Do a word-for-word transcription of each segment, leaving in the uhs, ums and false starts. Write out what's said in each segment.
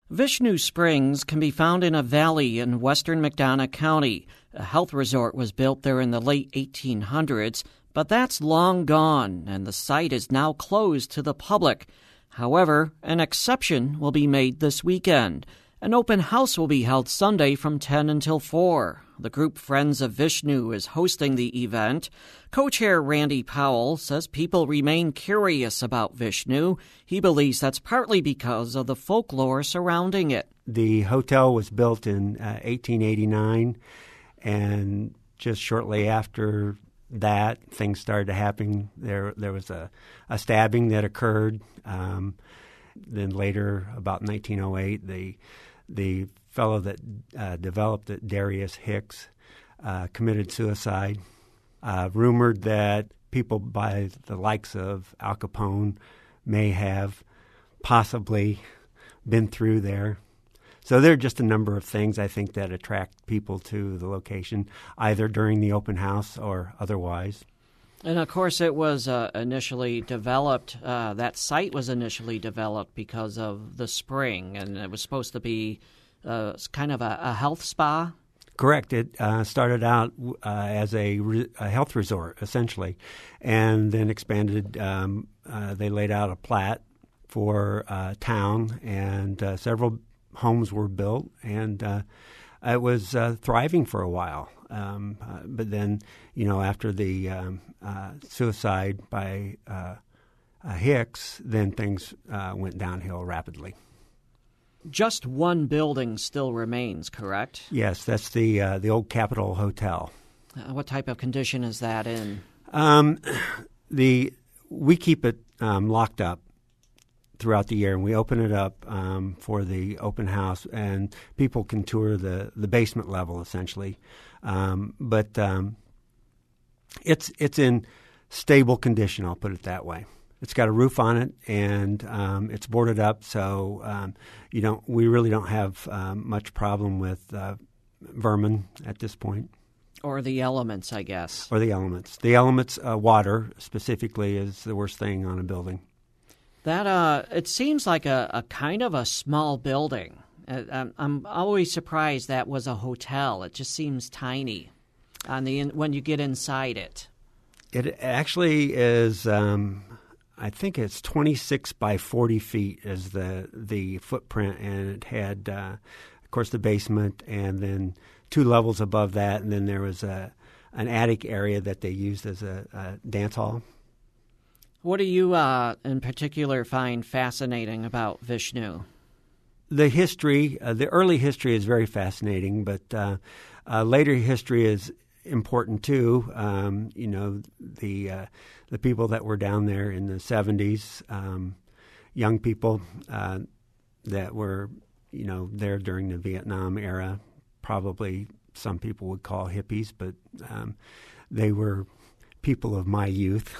Vishnu Springs can be found in a valley in western McDonough County. A health resort was built there in the late eighteen hundreds, but that's long gone, and the site is now closed to the public. However, an exception will be made this weekend. An open house will be held Sunday from ten until four. The group Friends of Vishnu is hosting the event. Co-chair Randy Powell says people remain curious about Vishnu. He believes that's partly because of the folklore surrounding it. The hotel was built in uh, eighteen eighty-nine, and just shortly after that, things started to happen. There, there was a, a stabbing that occurred. Um, then later, about nineteen oh eight, the the fellow that uh, developed it, Darius Hicks, uh, committed suicide. Uh, rumored that people by the likes of Al Capone may have possibly been through there. So there are just a number of things, I think, that attract people to the location, either during the open house or otherwise. And, of course, it was uh, initially developed, uh, that site was initially developed because of the spring, and it was supposed to be uh, kind of a, a health spa. Correct. It uh, started out uh, as a, re- a health resort, essentially, and then expanded. Um, uh, they laid out a plat for uh, town, and uh, several homes were built, and uh, it was uh, thriving for a while. Um, uh, but then, you know, after the um, uh, suicide by uh, uh, Hicks, then things uh, went downhill rapidly. Just one building still remains, correct? Yes, that's the uh, the old Capitol Hotel. Uh, what type of condition is that in? Um, the we keep it um, locked up throughout the year, and we open it up um, for the open house, and people can tour the, the basement level essentially. Um, but um, it's it's in stable condition. I'll put it that way. It's got a roof on it, and um, it's boarded up, so um, you don't. We really don't have um, much problem with uh, vermin at this point. Or the elements, I guess. Or the elements. The elements, uh, water specifically, is the worst thing on a building. That uh, it seems like a, a kind of a small building. Uh, I'm always surprised that was a hotel. It just seems tiny on the in, when you get inside it. It actually is. Um, I think it's twenty-six by forty feet is the the footprint, and it had, uh, of course, the basement, and then two levels above that, and then there was a an attic area that they used as a, a dance hall. What do you, uh, in particular, find fascinating about Vishnu? The history, uh, the early history is very fascinating, but uh, uh, later history is important too. Um, you know, the uh, the people that were down there in the seventies, um, young people uh, that were, you know, there during the Vietnam era, probably some people would call hippies, but um, they were people of my youth.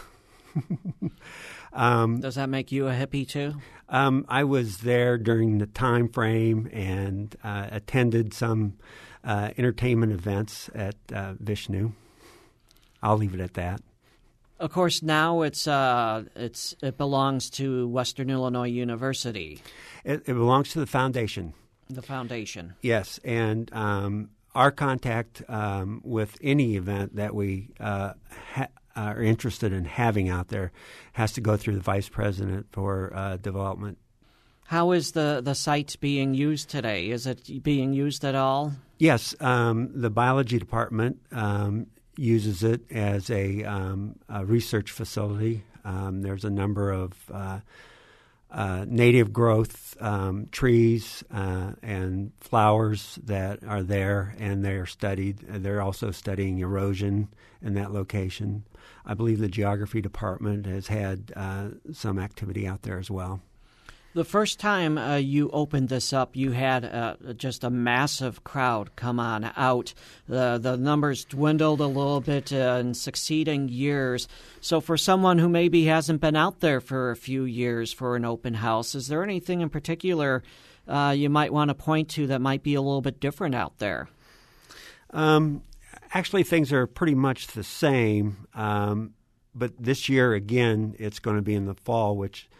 um, Does that make you a hippie too? Um, I was there during the time frame and uh, attended some uh, entertainment events at uh, Vishnu. I'll leave it at that. Of course, now it's uh, it's it belongs to Western Illinois University. It, it belongs to the foundation. The foundation. Yes, and um, our contact um, with any event that we uh, ha- are interested in having out there has to go through the vice president for uh, development. How is the, the site being used today? Is it being used at all? Yes, um, the biology department um, uses it as a, um, a research facility. Um, there's a number of uh, uh, native growth um, trees uh, and flowers that are there, and they're studied. They're also studying erosion in that location. I believe the geography department has had uh, some activity out there as well. The first time uh, you opened this up, you had uh, just a massive crowd come on out. The the numbers dwindled a little bit uh, in succeeding years. So for someone who maybe hasn't been out there for a few years for an open house, is there anything in particular uh, you might want to point to that might be a little bit different out there? Um, actually, things are pretty much the same. Um, but this year, again, it's going to be in the fall, which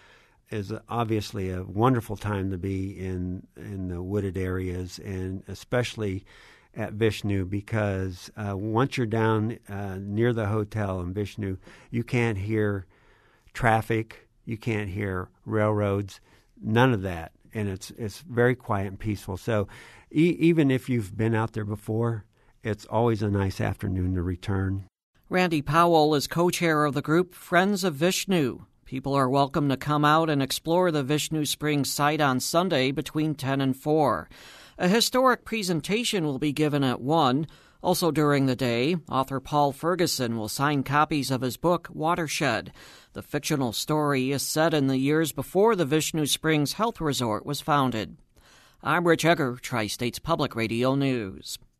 is obviously a wonderful time to be in in the wooded areas, and especially at Vishnu, because uh, once you're down uh, near the hotel in Vishnu, you can't hear traffic, you can't hear railroads, none of that, and it's it's very quiet and peaceful. So e- even if you've been out there before, it's always a nice afternoon to return. Randy Powell is co-chair of the group Friends of Vishnu. People are welcome to come out and explore the Vishnu Springs site on Sunday between ten and four. A historic presentation will be given at one. Also during the day, author Paul Ferguson will sign copies of his book, Watershed. The fictional story is set in the years before the Vishnu Springs Health Resort was founded. I'm Rich Egger, Tri-States Public Radio News.